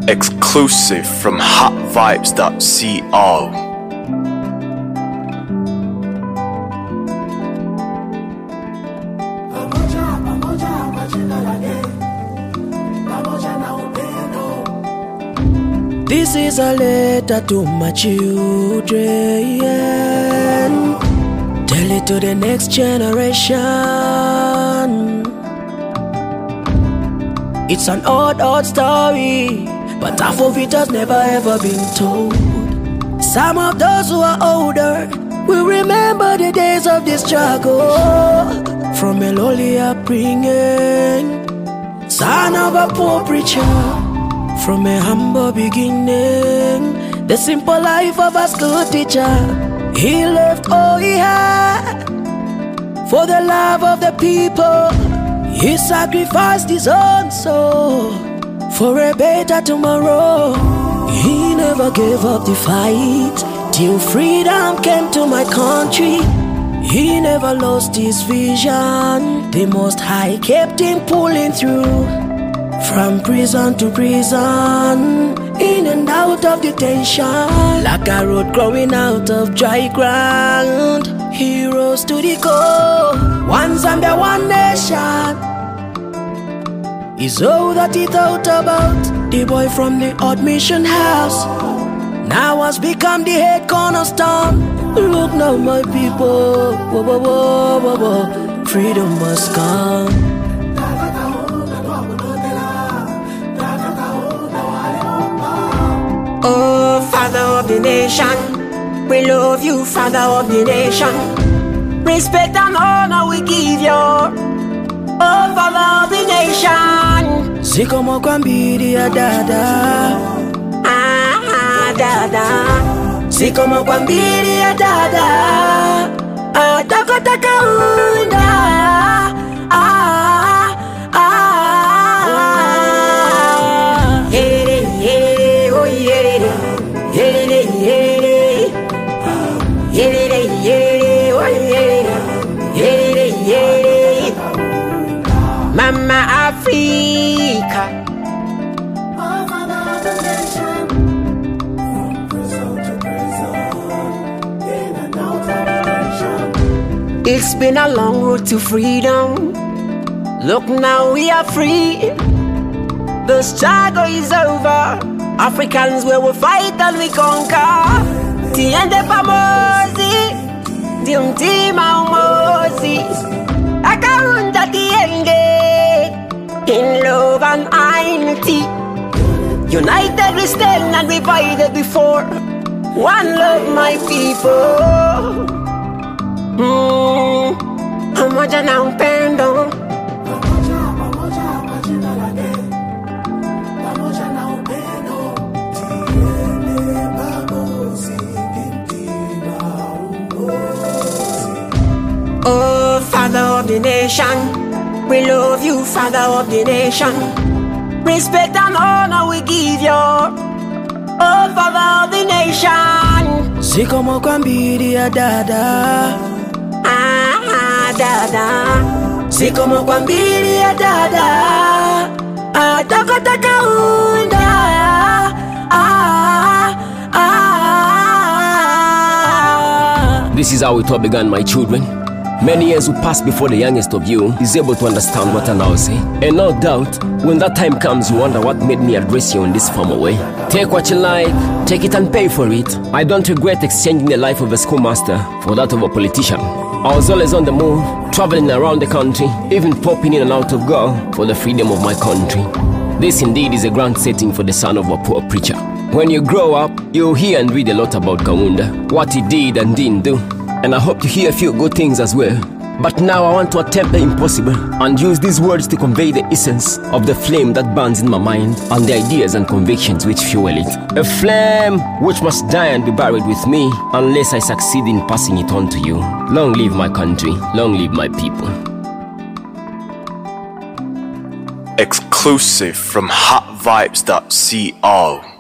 Exclusive from hotvibes.co. This is a letter to my children. Tell it to the next generation. It's an odd story, but half of it has never ever been told. Some of those who are older will remember the days of the struggle. From a lowly upbringing, son of a poor preacher. From a humble beginning, the simple life of a school teacher. He left all he had for the love of the people. He sacrificed his own soul for a better tomorrow. He never gave up the fight till freedom came to my country. He never lost his vision. The Most High kept him pulling through. From prison to prison, in and out of detention, like a road growing out of dry ground. He rose to the goal. One Zambia, one nation is all that he thought about. The boy from the odd mission house now has become the head cornerstone. Look now, my people, whoa, whoa, whoa, whoa, whoa. Freedom must come. Oh, Father of the nation, we love you, Father of the nation. Respect and honor we give you, oh, Father of the nation. Ziko mokwambiri ya dada, dada. Ziko mokwambiri ya dada, taka unda. Mama Africa, it's been a long road to freedom. Look now we are free. The struggle is over. Africans we will fight and we conquer. Tiende pamoja, diuntima umozi. Akaunda tiende. In love and unity, united we stand and divided before. One love, my people. Pamoja na upendo. Oh, Father of the nation, we love you, Father of the nation. Respect and honor we give you, oh, Father of the nation. Ziko mokwambiri ya dada, dada. Ziko mokwambiri ya dada, taka unda. This is how it all began, my children. Many years will pass before the youngest of you is able to understand what I now say. And no doubt, when that time comes, you wonder what made me address you in this formal way. Take what you like, take it and pay for it. I don't regret exchanging the life of a schoolmaster for that of a politician. I was always on the move, traveling around the country, even popping in and out of Go for the freedom of my country. This indeed is a grand setting for the son of a poor preacher. When you grow up, you'll hear and read a lot about Kaunda, what he did and didn't do. And I hope to hear a few good things as well. But now I want to attempt the impossible and use these words to convey the essence of the flame that burns in my mind and the ideas and convictions which fuel it. A flame which must die and be buried with me unless I succeed in passing it on to you. Long live my country, long live my people. Exclusive from hotvibes.co.